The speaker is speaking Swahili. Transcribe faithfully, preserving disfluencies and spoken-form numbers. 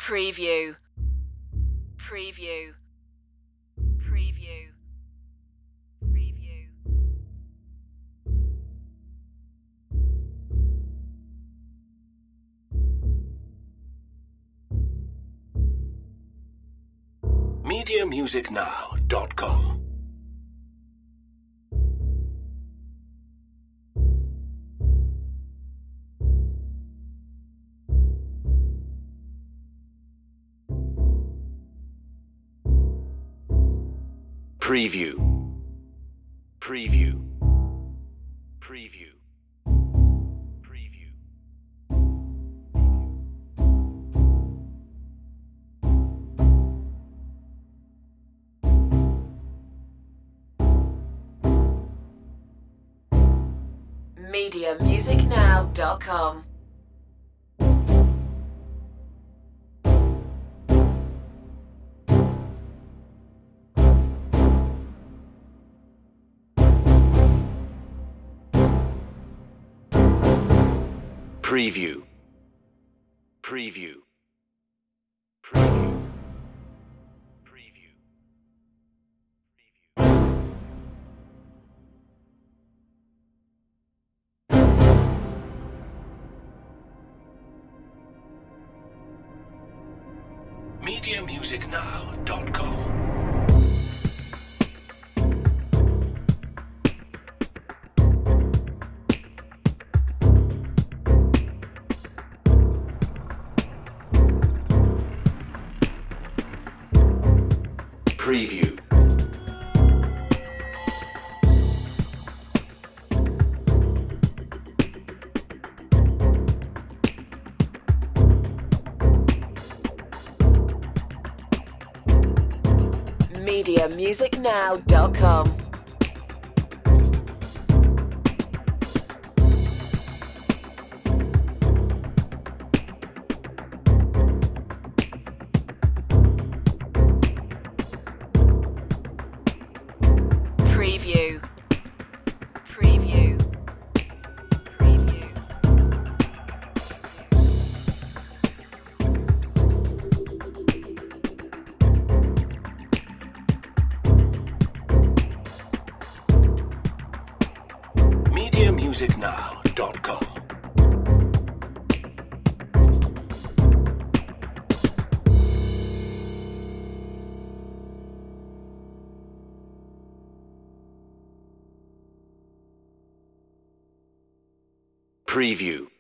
Preview. Preview. Preview. Preview. media music now dot com. Preview. Preview. Preview. Preview. media music now dot com. Preview. Preview. Preview. Preview. media music now dot com. Preview. media music now dot com. Preview. Preview. Preview. media music now dot com. Preview.